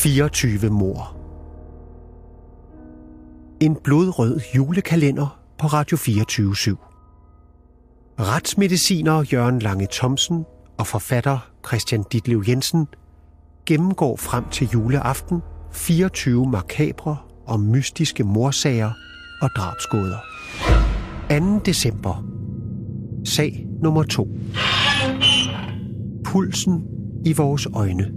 24 mord. En blodrød julekalender på Radio 24/7. Retsmediciner Jørgen Lange Thomsen og forfatter Christian Ditlev Jensen gennemgår frem til juleaften 24 makabre og mystiske mordsager og drabsgåder. 2. december. Sag nummer 2. Pulsen i vores øjne.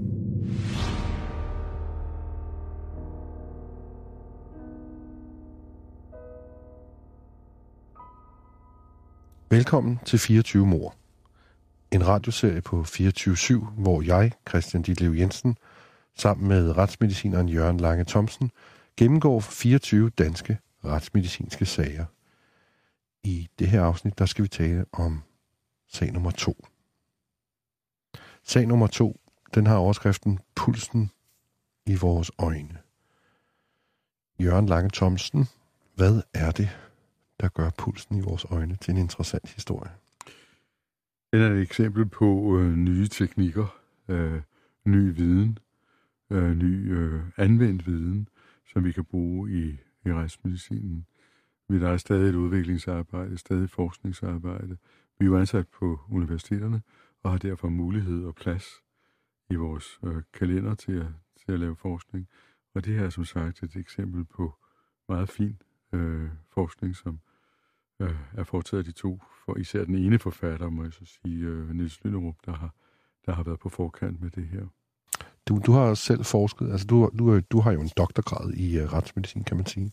Velkommen til 24 mord. En radioserie på 24/7, hvor jeg, Christian Ditlev Jensen, sammen med retsmedicineren Jørgen Lange Thomsen, gennemgår 24 danske retsmedicinske sager. I det her afsnit, der skal vi tale om sag nummer 2. Sag nummer 2, den har overskriften Pulsen i vores øjne. Jørgen Lange Thomsen, hvad er det, der gør pulsen i vores øjne til en interessant historie? Den er et eksempel på nye teknikker, ny viden, ny anvendt viden, som vi kan bruge i retsmedicinen. Der er stadig et udviklingsarbejde, stadig forskningsarbejde. Vi er jo ansat på universiteterne og har derfor mulighed og plads i vores kalender til at lave forskning. Og det her er som sagt et eksempel på meget fin forskning, som er foretaget af de to, for især den ene forfatter, må jeg så sige, Niels Lynderup, der har været på forkant med det her. Du har selv forsket, altså du har jo en doktorgrad i retsmedicin, kan man sige,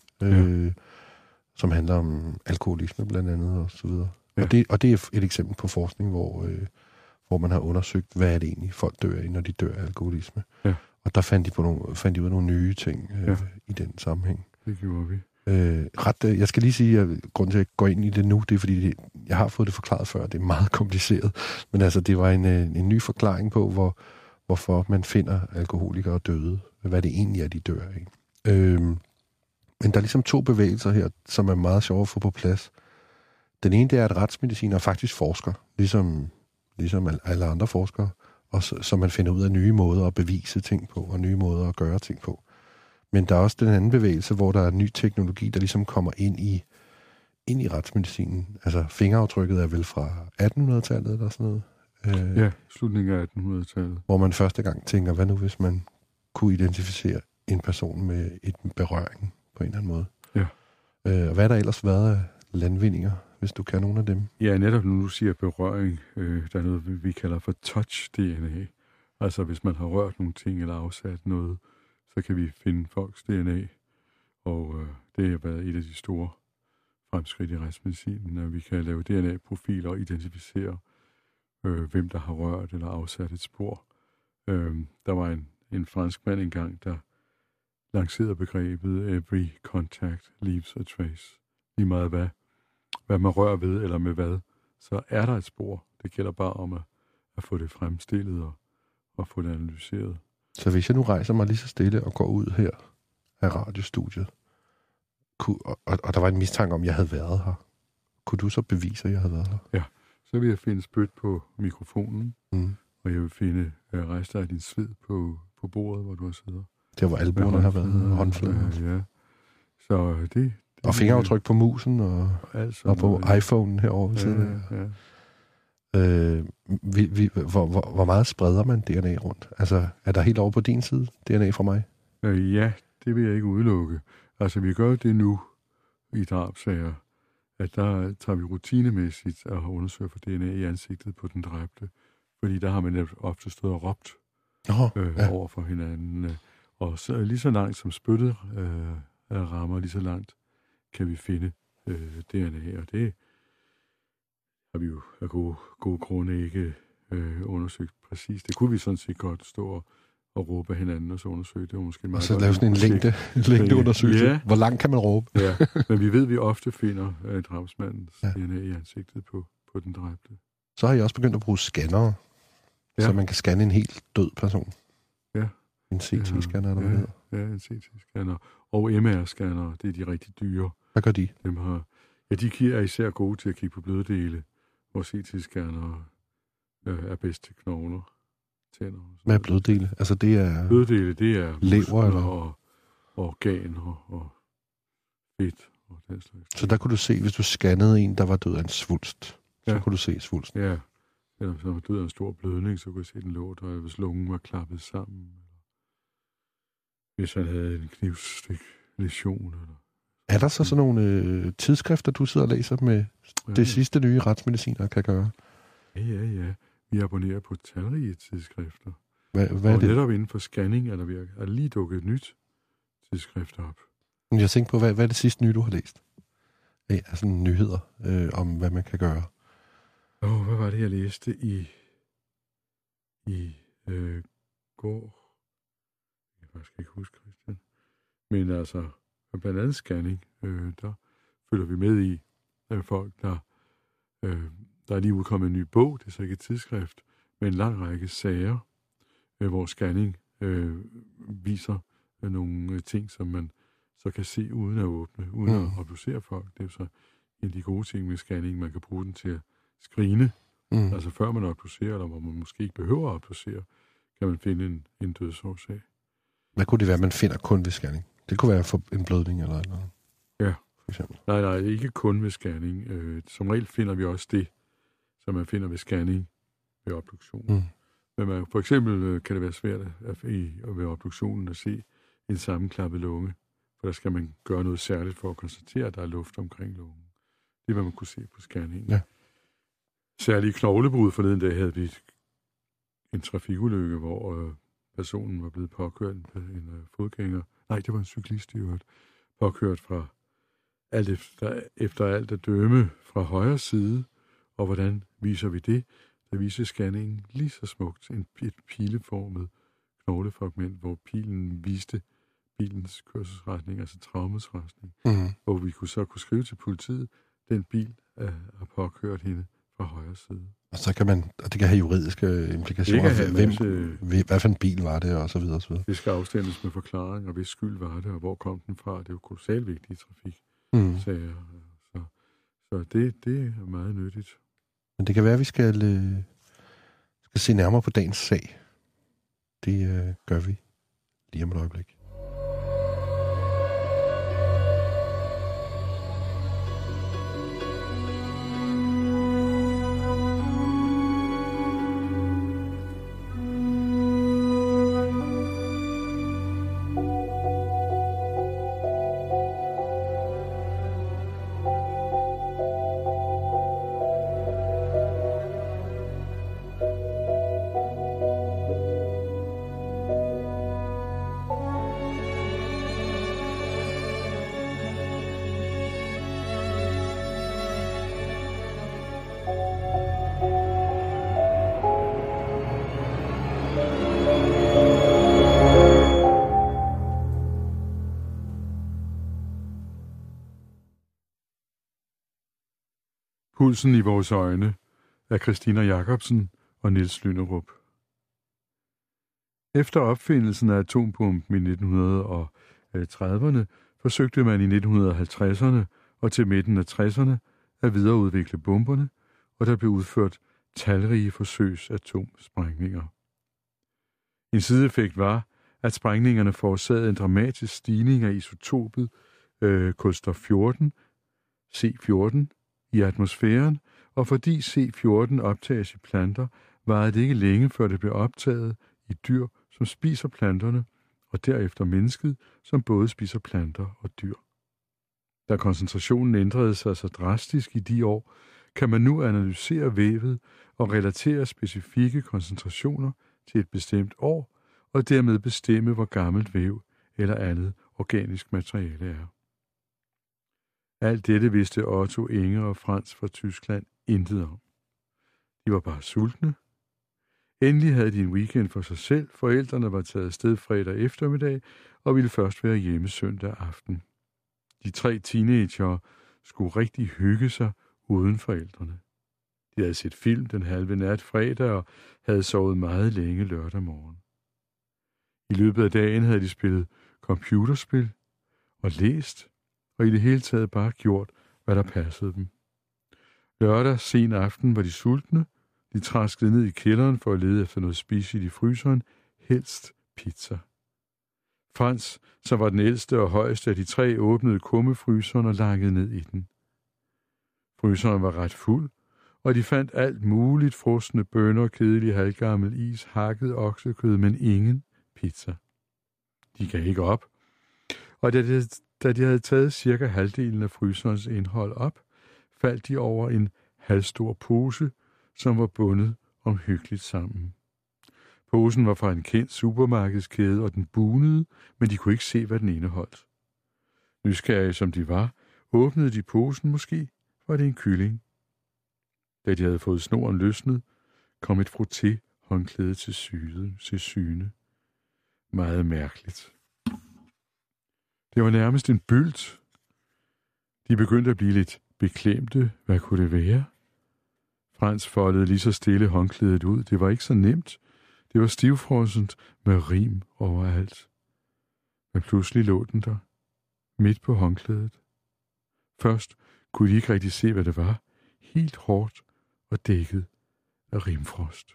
som handler om alkoholisme blandt andet og så videre. Ja. Og det er et eksempel på forskning, hvor man har undersøgt, hvad er det egentlig folk dør af, når de dør af alkoholisme. Ja. Og der fandt de ud af nogle nye ting i den sammenhæng. Det gjorde vi. Jeg skal lige sige, at grunden til, at jeg går ind i det nu, det er, fordi jeg har fået det forklaret før, det er meget kompliceret. Men altså, det var en ny forklaring på, hvorfor man finder alkoholikere døde. Hvad det egentlig er, de dør af. Men der er ligesom to bevægelser her, som er meget sjove at få på plads. Den ene, det er, at retsmediciner faktisk forsker, ligesom alle andre forskere, og så man finder ud af nye måder at bevise ting på, og nye måder at gøre ting på. Men der er også den anden bevægelse, hvor der er ny teknologi, der ligesom kommer ind i retsmedicinen. Altså fingeraftrykket er vel fra 1800-tallet eller sådan noget? Ja, slutningen af 1800-tallet. Hvor man første gang tænker, hvad nu hvis man kunne identificere en person med et berøring på en eller anden måde? Ja. Og hvad er der ellers været af landvindinger, hvis du kan nogle af dem? Ja, netop når du siger berøring, der er noget, vi kalder for touch-DNA. Altså hvis man har rørt nogle ting eller afsat noget, så kan vi finde folks DNA, og det har været et af de store fremskridt i retsmedicinen, at vi kan lave DNA-profiler og identificere, hvem der har rørt eller afsat et spor. Der var en fransk mand engang, der lancerede begrebet every contact leaves a trace. Lige meget hvad man rører ved eller med hvad, så er der et spor. Det gælder bare om at få det fremstillet og få det analyseret. Så hvis jeg nu rejser mig lige så stille og går ud her af radiostudiet, og der var en mistanke om, at jeg havde været her, kunne du så bevise, at jeg havde været her? Ja, så vil jeg finde spyt på mikrofonen, og jeg vil finde rester af din sved på bordet, hvor du har siddet. Der hvor albuerne har været, håndflader. Ja, så det og fingeraftryk på musen, og på iPhone'en herovre ved siden af. Ja. Hvor meget spreder man DNA rundt? Altså, er der helt over på din side, DNA fra mig? Ja, det vil jeg ikke udelukke. Altså, vi gør det nu i drabsager, at der tager vi rutinemæssigt og undersøger for DNA i ansigtet på den dræbte. Fordi der har man ofte stået og råbt over for hinanden. Og så lige så langt som spyttet rammer, lige så langt kan vi finde DNA, og det har vi jo af gode grunde ikke undersøgt præcis. Det kunne vi sådan set godt stå og råbe af hinanden, og så undersøge det. Måske og så lave sådan en længdeundersøgelse. Ja. Hvor langt kan man råbe? Ja, men vi ved, at vi ofte finder drabsmandens DNA i ansigtet på den dræbte. Så har jeg også begyndt at bruge scannere, så man kan scanne en helt død person. Ja. En CT-scanner, eller hvad det hedder. Ja, en CT-scanner. Og MR-scanner, det er de rigtig dyre. Hvad gør de? De er især gode til at kigge på bløddele, hvor CT-scanner er bedst til knogler. tænder. Hvad er bløddele? Altså det er... Bløddele, det er lever eller og organer og fedt og den slags. Så der kunne du se, hvis du scannede en, der var død af en svulst, så kunne du se svulsten. Ja, eller hvis der var død af en stor blødning, så kunne jeg se den lå der, hvis lungen var klappet sammen. Hvis han havde en knivstik lesion. Eller... Er der så sådan nogle tidsskrifter, du sidder og læser med det sidste nye retsmediciner kan gøre? Ja. Vi abonnerer på talrige tidsskrifter. Hvad er det? Netop inden for scanning er der lige dukket et nyt tidsskrift op. Jeg tænker på, hvad er det sidste nye, du har læst? Altså nyheder om, hvad man kan gøre. Hvad var det, jeg læste i går? Jeg kan faktisk ikke huske, Christian. Men altså, blandt andet scanning, der følger vi med i folk, der er lige udkommet en ny bog, det er så ikke et tidsskrift, med en lang række sager, hvor scanning viser nogle ting, som man så kan se uden at åbne, uden at obducere folk. Det er jo så en af de gode ting med scanning, man kan bruge den til at screene. Altså før man obducerer, eller hvor man måske ikke behøver at obducere, kan man finde en dødsårsag. Hvad kunne det være, man finder kun ved scanning? Det kunne være for en blødning eller noget. Ja. For eksempel. Nej, ikke kun ved scanning. Som regel finder vi også det, som man finder ved scanning ved obduktion. Men for eksempel kan det være svært ved obduktionen at se en sammenklappet lunge, for der skal man gøre noget særligt for at konstatere, at der er luft omkring lungen. Det er, hvad man kunne se på scanningen. Ja. Særligt knoglebrud forleden dag havde vi en trafikulykke, hvor personen var blevet påkørt en fodgænger. Nej, det var en cyklist, i øvrigt. Påkørt fra efter alt at dømme fra højre side. Og hvordan viser vi det? Der viser scanningen lige så smukt et pileformet knoglefragment, hvor pilen viste bilens kørselsretning, altså traumets retning. Hvor vi så kunne skrive til politiet, den bil har påkørt hende fra højre side. Og så kan og det kan have juridiske implikationer. Hvad for en bil var det, og så videre, og så videre. Det skal afstemmes med forklaring, og hvis skyld var det, og hvor kom den fra. Det er jo kolossalt vigtigt i trafik. Så det er meget nyttigt. Men det kan være, at vi skal se nærmere på dagens sag. Det gør vi lige om et øjeblik. Pulsen i vores øjne af Christina Jacobsen og Niels Lynnerup. Efter opfindelsen af atombomben i 1930'erne forsøgte man i 1950'erne og til midten af 60'erne at videreudvikle bomberne, og der blev udført talrige forsøgsatomsprængninger. En sideeffekt var, at sprængningerne forårsagede en dramatisk stigning af isotopet kulstof 14, C14, i atmosfæren, og fordi C14 optages i planter, varede det ikke længe, før det blev optaget i dyr, som spiser planterne, og derefter mennesket, som både spiser planter og dyr. Da koncentrationen ændrede sig så drastisk i de år, kan man nu analysere vævet og relatere specifikke koncentrationer til et bestemt år, og dermed bestemme, hvor gammelt væv eller andet organisk materiale er. Alt dette vidste Otto, Inge og Frans fra Tyskland intet om. De var bare sultne. Endelig havde de en weekend for sig selv. Forældrene var taget afsted fredag eftermiddag og ville først være hjemme søndag aften. De 3 teenagere skulle rigtig hygge sig uden forældrene. De havde set film den halve nat fredag og havde sovet meget længe lørdag morgen. I løbet af dagen havde de spillet computerspil og læst, og i det hele taget bare gjort, hvad der passede dem. Lørdag sen aften var de sultne. De traskede ned i kælderen for at lede efter noget spiseligt i fryseren, helst pizza. Frans, som var den ældste og højeste af de tre, åbnede kummefryseren og langede ned i den. Fryseren var ret fuld, og de fandt alt muligt: frosne bønner, kedelig halvgammel is, hakket oksekød, men ingen pizza. De gav ikke op, og da de havde taget cirka halvdelen af fryserens indhold op, faldt de over en halvstor pose, som var bundet omhyggeligt sammen. Posen var fra en kendt supermarkedskæde, og den bunede, men de kunne ikke se, hvad den indeholdt. Nysgerrige som de var, åbnede de posen. Måske var det en kylling. Da de havde fået snoren løsnet, kom et frotté-håndklæde til syne. Meget mærkeligt. Det var nærmest en bylt. De begyndte at blive lidt beklemte. Hvad kunne det være? Frans foldede lige så stille håndklædet ud. Det var ikke så nemt. Det var stivfrossent med rim overalt. Men pludselig lå den der, midt på håndklædet. Først kunne de ikke rigtig se, hvad det var. Helt hårdt og dækket af rimfrost.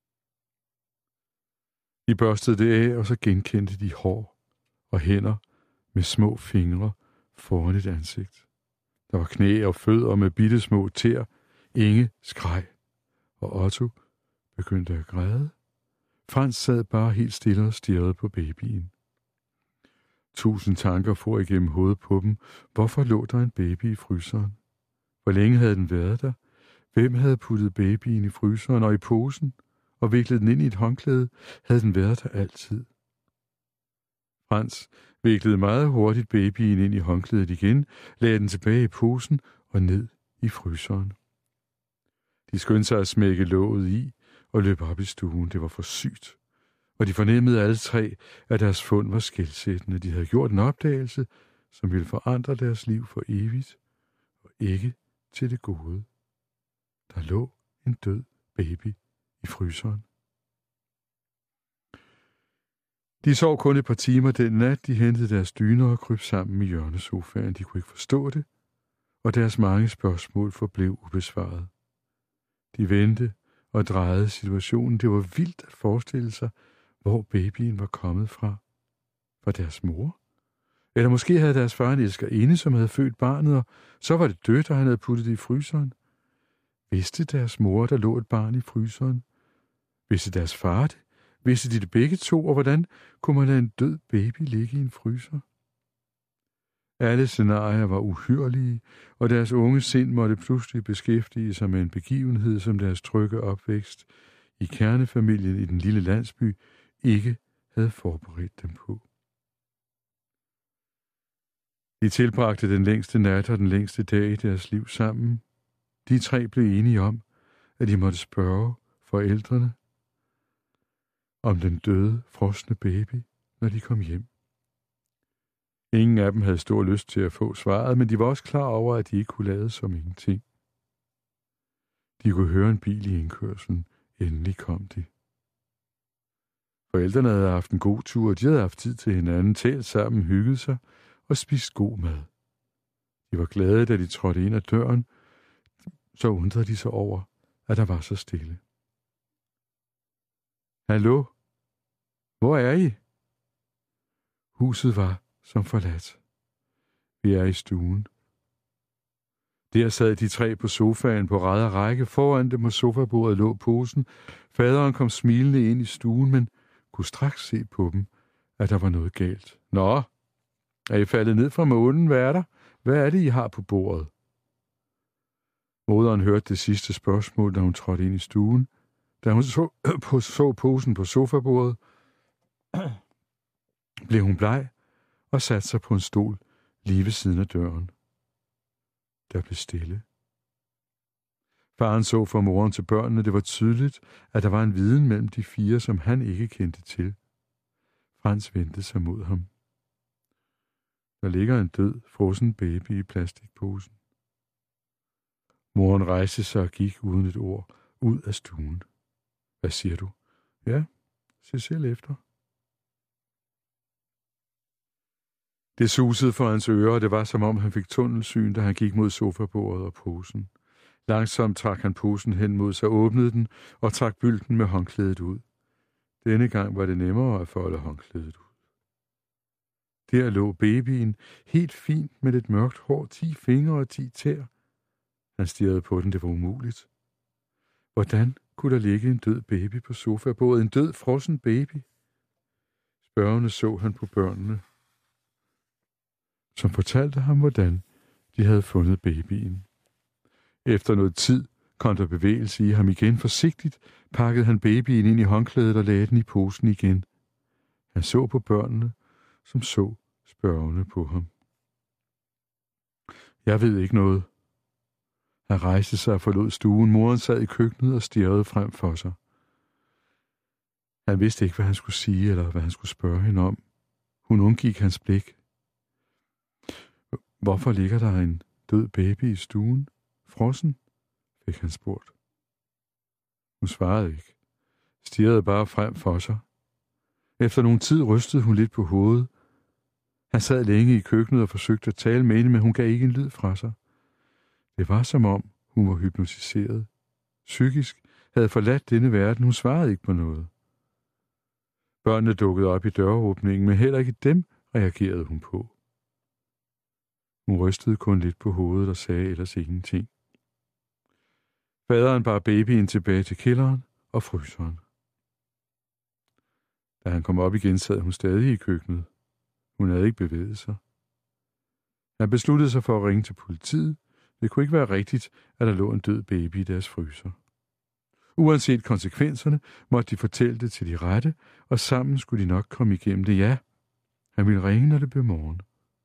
De børstede det af, og så genkendte de hår og hænder med små fingre foran et ansigt. Der var knæ og fødder med bitte små tæer. Inge skreg, og Otto begyndte at græde. Frans sad bare helt stille og stirrede på babyen. 1000 tanker for igennem hovedet på dem. Hvorfor lå der en baby i fryseren? Hvor længe havde den været der? Hvem havde puttet babyen i fryseren og i posen og viklet den ind i et håndklæde? Havde den været der altid? Frans viklede meget hurtigt babyen ind i håndklædet igen, lagde den tilbage i posen og ned i fryseren. De skyndte sig at smække låget i og løb op i stuen. Det var for sygt. Og de fornemmede alle tre, at deres fund var skelsættende. De havde gjort en opdagelse, som ville forandre deres liv for evigt, og ikke til det gode. Der lå en død baby i fryseren. De sov kun et par timer den nat. De hentede deres dyner og kryb sammen i hjørnesofaen. De kunne ikke forstå det, og deres mange spørgsmål forblev ubesvaret. De vendte og drejede situationen. Det var vildt at forestille sig, hvor babyen var kommet fra. Fra deres mor? Eller måske havde deres far en elskerinde, som havde født barnet, og så var det dødt, og han havde puttet det i fryseren. Vidste deres mor, der lå et barn i fryseren? Vidste deres far det? Vidste de det begge to, og hvordan kunne man lade en død baby ligge i en fryser? Alle scenarier var uhyrlige, og deres unge sind måtte pludselig beskæftige sig med en begivenhed, som deres trygge opvækst i kernefamilien i den lille landsby ikke havde forberedt dem på. De tilbragte den længste nat og den længste dag i deres liv sammen. De tre blev enige om, at de måtte spørge forældrene om den døde, frosne baby, når de kom hjem. Ingen af dem havde stor lyst til at få svaret, men de var også klar over, at de ikke kunne lade som ingenting. De kunne høre en bil i indkørslen. Endelig kom de. Forældrene havde haft en god tur, og de havde haft tid til hinanden, talt sammen, hygget sig og spist god mad. De var glade, da de trådte ind ad døren. Så undrede de sig over, at der var så stille. Hallo? Hvor er I? Huset var som forladt. Vi er i stuen. Der sad de tre på sofaen på rad og række. Foran dem på sofabordet lå posen. Faderen kom smilende ind i stuen, men kunne straks se på dem, at der var noget galt. Nå, er I faldet ned fra månen? Hvad er der? Hvad er det, I har på bordet? Moderen hørte det sidste spørgsmål, da hun trådte ind i stuen. Da hun så posen på sofabordet, blev hun bleg og satte sig på en stol lige ved siden af døren. Der blev stille. Faren så fra moren til børnene. Det var tydeligt, at der var en viden mellem de fire, som han ikke kendte til. Frans vendte sig mod ham. Der ligger en død, frossen baby i plastikposen. Moren rejste sig og gik uden et ord ud af stuen. Hvad siger du? Ja, se selv efter. Det susede for hans ører, og det var som om han fik tunnelsyn, da han gik mod sofabordet og posen. Langsomt trak han posen hen mod sig, åbnede den og trak bylden med håndklædet ud. Denne gang var det nemmere at folde håndklædet ud. Der lå babyen, helt fint med lidt mørkt hår, 10 fingre og 10 tæer. Han stirrede på den, det var umuligt. Hvordan kunne der ligge en død baby på sofabordet? En død, frossen baby? Spørgende så han på børnene, som fortalte ham, hvordan de havde fundet babyen. Efter noget tid kom der bevægelse i ham igen. Forsigtigt pakkede han babyen ind i håndklædet og lagde den i posen igen. Han så på børnene, som så spørgende på ham. Jeg ved ikke noget. Han rejste sig og forlod stuen. Moren sad i køkkenet og stirrede frem for sig. Han vidste ikke, hvad han skulle sige eller hvad han skulle spørge hende om. Hun undgik hans blik. Hvorfor ligger der en død baby i stuen? Frossen? Fik han spurgt. Hun svarede ikke. Stirrede bare frem for sig. Efter nogen tid rystede hun lidt på hovedet. Han sad længe i køkkenet og forsøgte at tale med hende, men hun gav ikke en lyd fra sig. Det var som om, hun var hypnotiseret. Psykisk havde forladt denne verden. Hun svarede ikke på noget. Børnene dukkede op i døråbningen, men heller ikke dem reagerede hun på. Hun rystede kun lidt på hovedet og sagde ellers ingenting. Faderen bar babyen tilbage til kælderen og fryseren. Da han kom op igen, sad hun stadig i køkkenet. Hun havde ikke bevæget sig. Han besluttede sig for at ringe til politiet. Det kunne ikke være rigtigt, at der lå en død baby i deres fryser. Uanset konsekvenserne, måtte de fortælle det til de rette, og sammen skulle de nok komme igennem det. Ja, han ville ringe, når det blev morgen.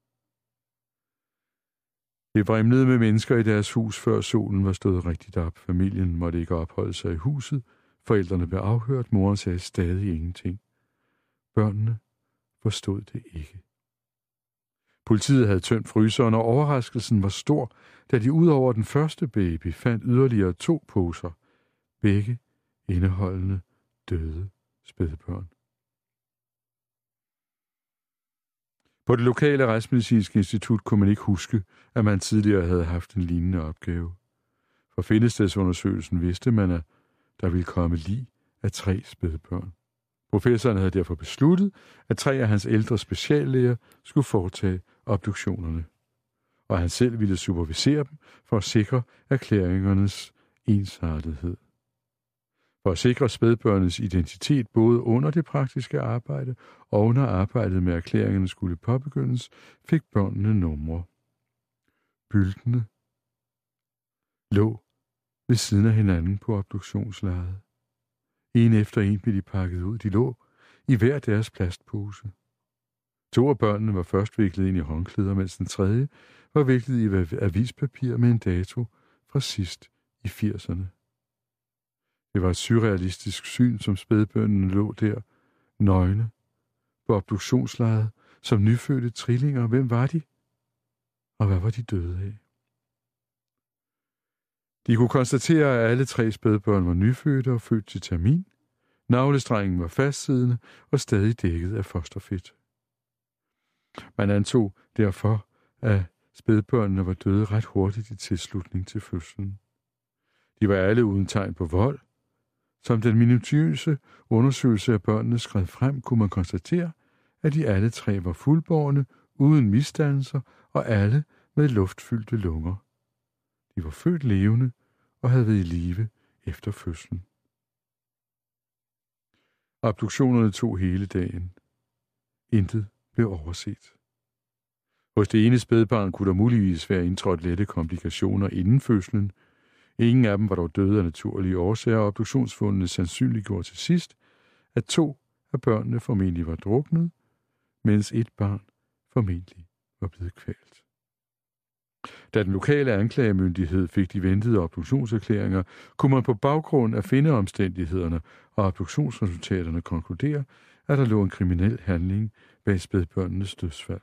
Det vrimlede med mennesker i deres hus, før solen var stået rigtigt op. Familien måtte ikke opholde sig i huset. Forældrene blev afhørt. Moren sagde stadig ingenting. Børnene forstod det ikke. Politiet havde tømt fryseren, og overraskelsen var stor, da de ud over den første baby fandt yderligere 2 poser. Begge indeholdende døde spædbørn. På det lokale retsmedicinske institut kunne man ikke huske, at man tidligere havde haft en lignende opgave. For findestedsundersøgelsen vidste man, at der ville komme lig af 3 spædbørn. Professoren havde derfor besluttet, at 3 af hans ældre speciallæger skulle foretage obduktionerne, og han selv ville supervisere dem for at sikre erklæringernes ensartethed. For at sikre spædbørnenes identitet både under det praktiske arbejde og når arbejdet med erklæringerne skulle påbegyndes, fik børnene numre. Byltene lå ved siden af hinanden på obduktionslejet. En efter en blev de pakket ud. De lå i hver deres plastpose. 2 af børnene var først viklet ind i håndklæder, mens den tredje var viklet i avispapir med en dato fra sidst i 80'erne. Det var et surrealistisk syn, som spædbørnene lå der, nøgne, på obduktionslejet, som nyfødte trillinger. Hvem var de? Og hvad var de døde af? De kunne konstatere, at alle 3 spædbørn var nyfødte og født til termin. Navlestrengen var fastsiddende og stadig dækket af fosterfedt. Man antog derfor, at spædbørnene var døde ret hurtigt i tilslutning til fødslen. De var alle uden tegn på vold. Som den minutiøse undersøgelse af børnene skred frem, kunne man konstatere, at de alle 3 var fuldbårne, uden misdannelser og alle med luftfyldte lunger. De var født levende og havde været i live efter fødslen. Obduktionerne tog hele dagen. Intet blev overset. Hos det ene spædbarn kunne der muligvis være indtrådt lette komplikationer inden fødslen. Ingen af dem var dog døde af naturlige årsager, og obduktionsfundene sandsynliggjorde til sidst, at 2 af børnene formentlig var druknet, mens 1 barn formentlig var blevet kvalt. Da den lokale anklagemyndighed fik de ventede obduktionserklæringer, kunne man på baggrund af findeomstændighederne og obduktionsresultaterne konkludere, at der lå en kriminel handling bag spædbørnenes dødsfald.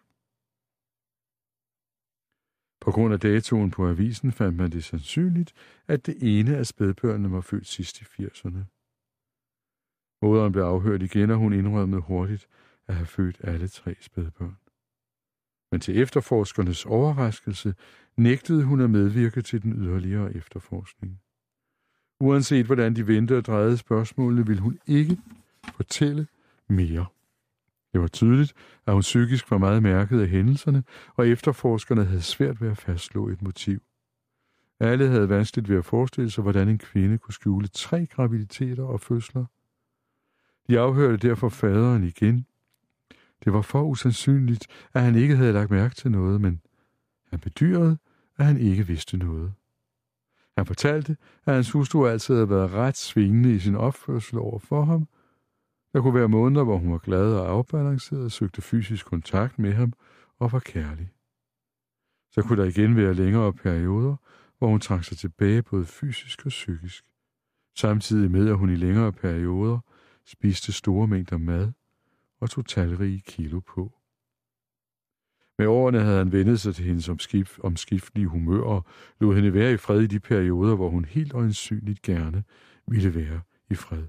På grund af datoen på avisen fandt man det sandsynligt, at det ene af spædbørnene var født sidst i 80'erne. Moderen blev afhørt igen, og hun indrømmede hurtigt at have født alle 3 spædbørn. Men til efterforskernes overraskelse nægtede hun at medvirke til den yderligere efterforskning. Uanset hvordan de vendte og drejede spørgsmålene, ville hun ikke fortælle mere. Det var tydeligt, at hun psykisk var meget mærket af hændelserne, og efterforskerne havde svært ved at fastslå et motiv. Alle havde vanskeligt ved at forestille sig, hvordan en kvinde kunne skjule 3 graviditeter og fødsler. De afhørte derfor faderen igen. Det var for usandsynligt, at han ikke havde lagt mærke til noget, men han bedyrede, at han ikke vidste noget. Han fortalte, at hans hustru altid havde været ret svingende i sin opførsel over for ham. Der kunne være måneder, hvor hun var glad og afbalanceret, søgte fysisk kontakt med ham og var kærlig. Så kunne der igen være længere perioder, hvor hun trak sig tilbage både fysisk og psykisk, samtidig med, at hun i længere perioder spiste store mængder mad og tog talrige kilo på. Med årene havde han vendet sig til hendes omskiftelige humør og lod hende være i fred i de perioder, hvor hun helt øjensynligt gerne ville være i fred.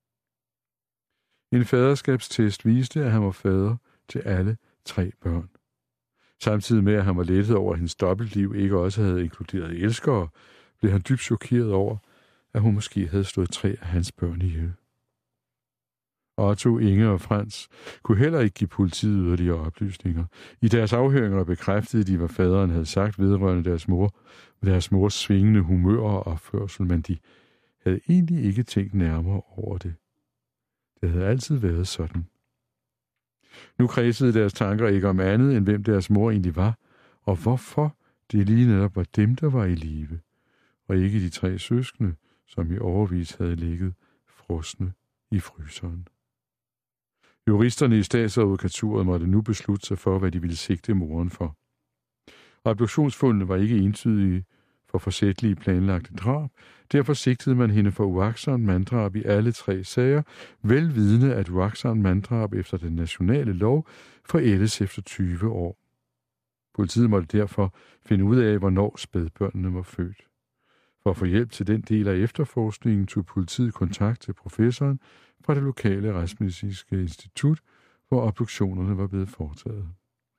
En faderskabstest viste, at han var fader til alle 3 børn. Samtidig med, at han var lettet over, at hendes dobbeltliv ikke også havde inkluderet elskere, blev han dybt chokeret over, at hun måske havde slået 3 af hans børn ihjel. Otto, Inge og Frans kunne heller ikke give politiet yderligere oplysninger. I deres afhøringer bekræftede de, hvad faderen havde sagt vedrørende deres mors svingende humør og opførsel, men de havde egentlig ikke tænkt nærmere over det. Det havde altid været sådan. Nu kredsede deres tanker ikke om andet, end hvem deres mor egentlig var, og hvorfor det lige netop var dem, der var i live, og ikke de 3 søskende, som i årevis havde ligget frosne i fryseren. Juristerne i statsadvokaturet måtte nu beslutte sig for, hvad de ville sigte moren for. Obduktionsfundene var ikke entydige for forsætlige planlagte drab, derfor sigtede man hende for uagtsomt manddrab i alle 3 sager, velvidende at uagtsomt manddrab efter den nationale lov forældes efter 20 år. Politiet måtte derfor finde ud af, hvornår spædbørnene var født. For at få hjælp til den del af efterforskningen tog politiet kontakt til professoren fra det lokale retsmedicinske institut, hvor obduktionerne var blevet foretaget.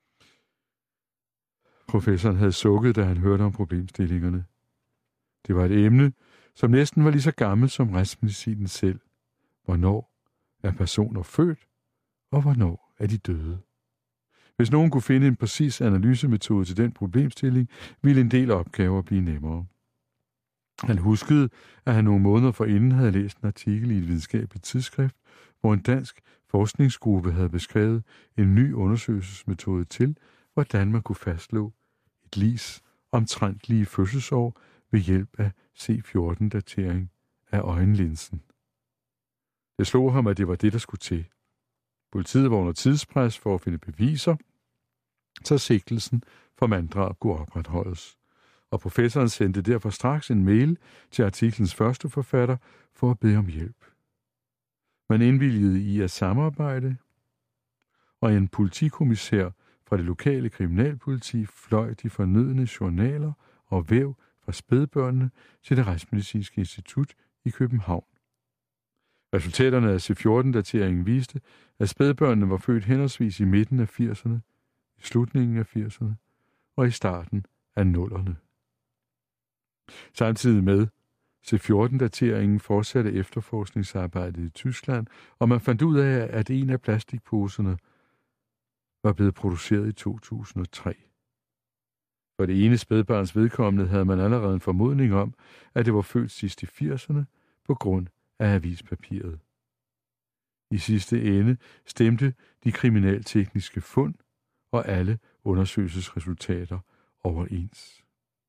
Professoren havde sukket, da han hørte om problemstillingerne. Det var et emne, som næsten var lige så gammelt som retsmedicinen selv. Hvornår er personer født, og hvornår er de døde? Hvis nogen kunne finde en præcis analysemetode til den problemstilling, ville en del opgaver blive nemmere. Han huskede, at han nogle måneder forinden havde læst en artikel i et videnskabeligt tidsskrift, hvor en dansk forskningsgruppe havde beskrevet en ny undersøgelsesmetode til, hvordan man kunne fastslå et ligs omtrentlige fødselsår ved hjælp af C14-datering af øjenlinsen. Det slog ham, at det var det, der skulle til. Politiet var under tidspres for at finde beviser, så sigtelsen for manddrab kunne opretholdes. Og professoren sendte derfor straks en mail til artiklens første forfatter for at bede om hjælp. Man indvilligede i at samarbejde, og en politikommissær fra det lokale kriminalpoliti fløj de fornødne journaler og væv fra spædbørnene til det retsmedicinske institut i København. Resultaterne af C14-dateringen viste, at spædbørnene var født henholdsvis i midten af 80'erne, i slutningen af 80'erne og i starten af 00'erne. Samtidig med C14-dateringen fortsatte efterforskningsarbejdet i Tyskland, og man fandt ud af, at en af plastikposerne var blevet produceret i 2003. For det ene spædbarns vedkommende havde man allerede en formodning om, at det var født sidst i 80'erne på grund af avispapiret. I sidste ende stemte de kriminaltekniske fund og alle undersøgelsesresultater overens.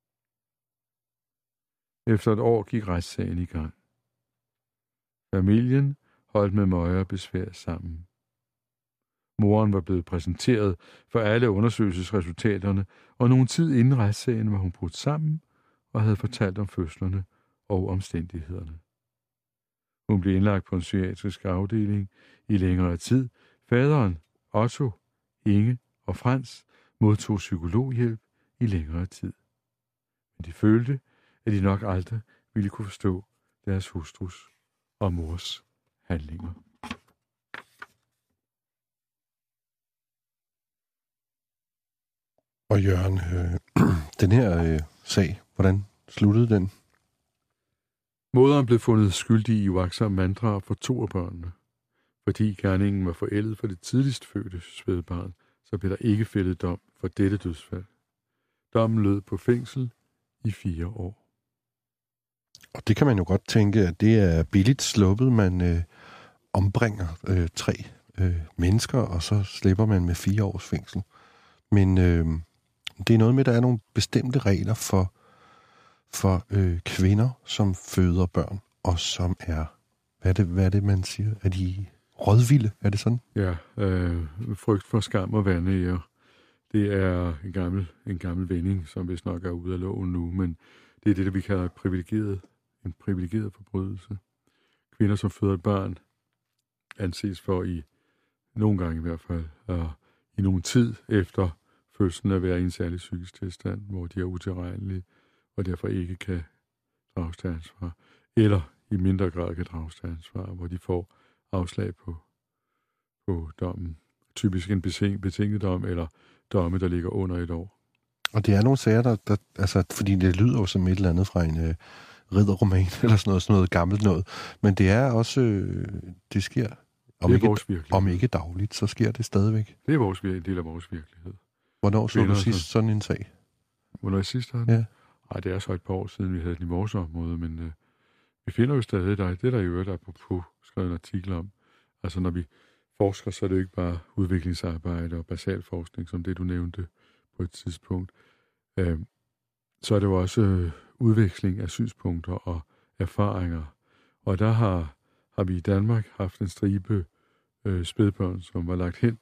Efter et år gik retssagen i gang. Familien holdt med møje og besvær sammen. Moren var blevet præsenteret for alle undersøgelsesresultaterne, og nogen tid inden retssagen var hun brudt sammen og havde fortalt om fødslerne og omstændighederne. Hun blev indlagt på en psykiatrisk afdeling i længere tid. Faderen, Otto, Inge og Frans modtog psykologhjælp i længere tid. Men de følte, at de nok aldrig ville kunne forstå deres hustrus og mors handlinger. Og Jørgen, den her sag, hvordan sluttede den? Moderen blev fundet skyldig i uagtsomt manddrab for 2 af børnene. Fordi gerningen var forældet for det tidligst fødte spædbarn, så blev der ikke fældet dom for dette dødsfald. Dommen lød på fængsel i 4 år. Og det kan man jo godt tænke, at det er billigt sluppet. Man ombringer 3 mennesker, og så slipper man med 4 års fængsel. Men det er noget med, at der er nogle bestemte regler for kvinder, som føder børn, og som er, hvad er det, man siger? Er de rådvilde? Er det sådan? Ja, frygt for skam og vanære. Det er en gammel vending, som vist nok er ude af loven nu, men det er det, vi kalder en privilegeret forbrydelse. Kvinder, som føder et barn, anses for nogle gange i hvert fald, i nogen tid efter fødslen at være i en særlig psykisk tilstand, hvor de er utilregnelige, og derfor ikke kan drages til ansvar, eller i mindre grad kan drages til ansvar, hvor de får afslag på dommen. Typisk en betinget dom, eller domme, der ligger under 1 år. Og det er nogle sager, der altså, fordi det lyder jo som et eller andet fra en ridderroman, eller sådan noget gammelt noget, men det er også, det sker, om ikke dagligt, så sker det stadigvæk. Det er en del af vores virkelighed. Hvornår så du sidst sådan en sag? Hvornår jeg sidst havde den? Ja. Ej, det er så et par år siden, vi havde den i vores område, men vi finder jo stadig, det der i øvrigt er på skrevet en artikel om. Altså når vi forsker, så er det jo ikke bare udviklingsarbejde og basal forskning, som det du nævnte på et tidspunkt. Så er det jo også udveksling af synspunkter og erfaringer. Og der har vi i Danmark haft en stribe spædbørn, som var lagt hen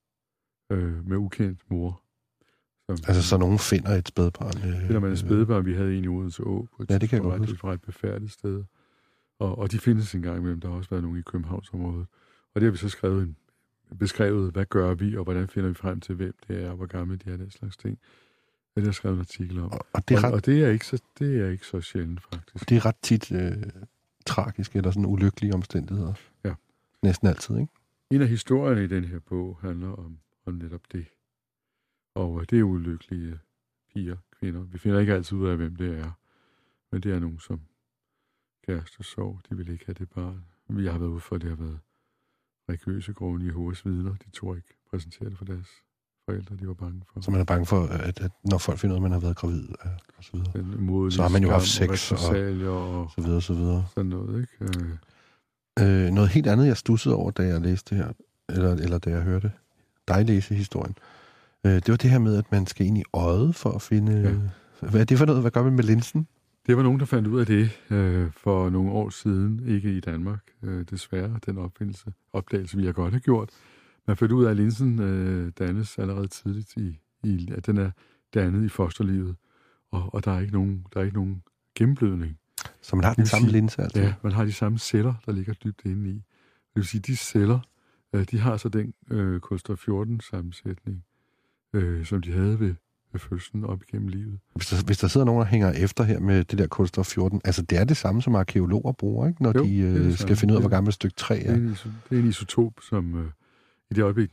med ukendt mor. Så nogen finder et spædbarn? Finder man et spædbarn, vi havde en i Odense Å på et ret befærdet sted. Og de findes en gang imellem. Der har også været nogen i Københavnsområdet. Og det har vi så beskrevet, hvad gør vi, og hvordan finder vi frem til, hvem det er, og hvor gamle de er, den slags ting. Det har jeg skrevet en artikel om. Og det er ikke så sjældent, faktisk. Det er ret tit tragiske eller sådan ulykkelige omstændigheder. Ja. Næsten altid, ikke? En af historierne i den her bog handler om netop det. Og det er ulykkelige piger, kvinder. Vi finder ikke altid ud af, hvem det er. Men det er nogen, som kæreste sorg. De vil ikke have det barn. Jeg har været ude for, at det har været religiøse grunde i Jehovas vidner. De tog ikke præsentere det for deres forældre. De var bange for. Så man er bange for, at når folk finder ud af, at man har været gravid og så videre. Så har man jo haft sex og så videre, så videre. Sådan noget, ikke? Noget helt andet, jeg stussede over, da jeg læste det her, eller da jeg hørte dig læse historien. Det var det her med, at man skal ind i øjet for at finde... Ja. Hvad er det for noget? Hvad gør man med linsen? Det var nogen, der fandt ud af det for nogle år siden. Ikke i Danmark, desværre. Den opdagelse, vi har godt have gjort. Man fandt ud af, at linsen dannes allerede tidligt at den er dannet i fosterlivet. Og der er ikke nogen gennemblødning. Så man har den samme linse, altså? Ja, man har de samme celler, der ligger dybt inde i. Det vil sige, de celler, de har så den kulstof-14-sammensætning, som de havde ved fødslen op igennem livet. Hvis der sidder nogen, der hænger efter her med det der kulstof-14, altså det er det samme, som arkeologer bruger, ikke? Når de skal finde ud af, hvor gammelt et stykke træ er. Det er en isotop, som i det øjeblik,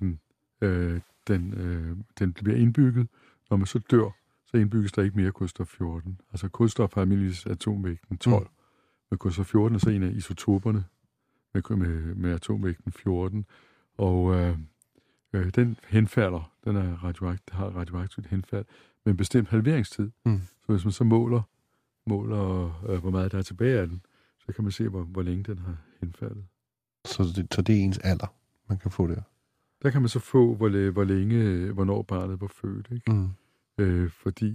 den bliver indbygget. Når man så dør, så indbygges der ikke mere kulstof-14. Altså kulstof har almindeligvis atomvægten 12. Men kulstof-14 er så en af isotoperne med atomvægten 14. Og den henfalder, den er har radioaktivt henfald, med en bestemt halveringstid. Så hvis man så måler hvor meget der er tilbage af den, så kan man se, hvor længe den har henfaldet. Så det er ens alder, man kan få der? Der kan man så få, hvornår barnet var født, ikke? Fordi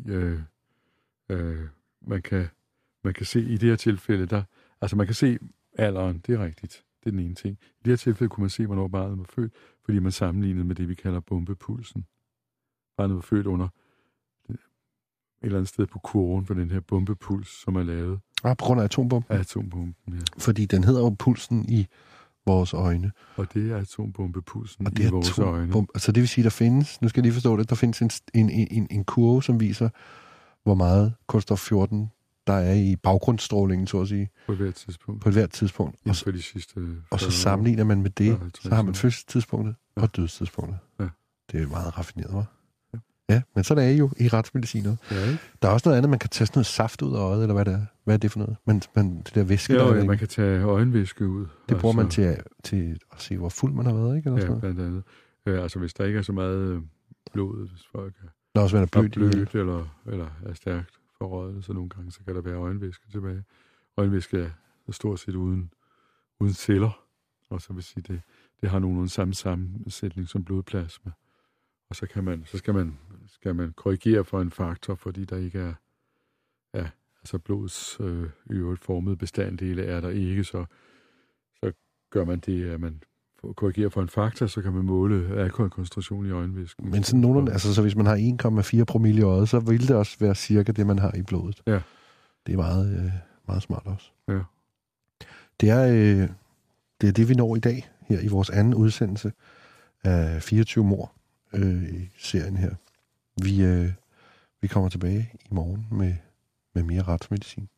man kan se i det her tilfælde, man kan se alderen, det er rigtigt. Det er den ene ting. I det her tilfælde kunne man se, hvornår barnet var født, fordi man sammenlignede med det, vi kalder bombepulsen. Barnet var født under et eller andet sted på kurven for den her bombepuls, som er lavet. På grund af atombomben? Af atombomben, ja. Fordi den hedder jo pulsen i vores øjne. Og det er atombombepulsen i vores øjne. Så det vil sige, der findes, nu skal jeg lige forstå det, der findes en kurve, som viser, hvor meget kulstof-14 der er i baggrundsstrålingen, så at sige. På et hvert tidspunkt. På et hvert tidspunkt. Og så sammenligner man med det, så har man fødselstidspunktet og dødstidspunktet. Ja. Det er meget raffineret, hva'? Ja. Ja, men sådan er I jo i retsmediciner. Ja, der er også noget andet, man kan tage sådan noget saft ud af øjet, eller hvad det er. Hvad er det for noget? Det der væske, ja, der er ja, man kan tage øjenvæske ud. det bruger man til at se, hvor fuld man har været, ikke? Eller Ja, sådan blandt andet. Altså hvis der ikke er så meget blod, hvis folk der er også været blødt eller er stærkt forrøget, så nogle gange så kan der være øjenvæske tilbage. Øjenvæske er stort set uden celler, og så vil sige, det har nogenlunde samme sammensætning som blodplasma. Og så skal man korrigere for en faktor, fordi der ikke er altså blods i øvrigt formede bestanddele er der ikke, så gør man det, at man korrigerer for en faktor, så kan man måle alkoholkoncentration i øjenvæsken. Men sådan nogenlunde, altså så hvis man har 1,4 promille i øjet, så vil det også være cirka det, man har i blodet. Ja. Det er meget, meget smart også. Ja. Det er det, vi når i dag, her i vores anden udsendelse af 24 mord i serien her. Vi kommer tilbage i morgen med mere retsmedicin.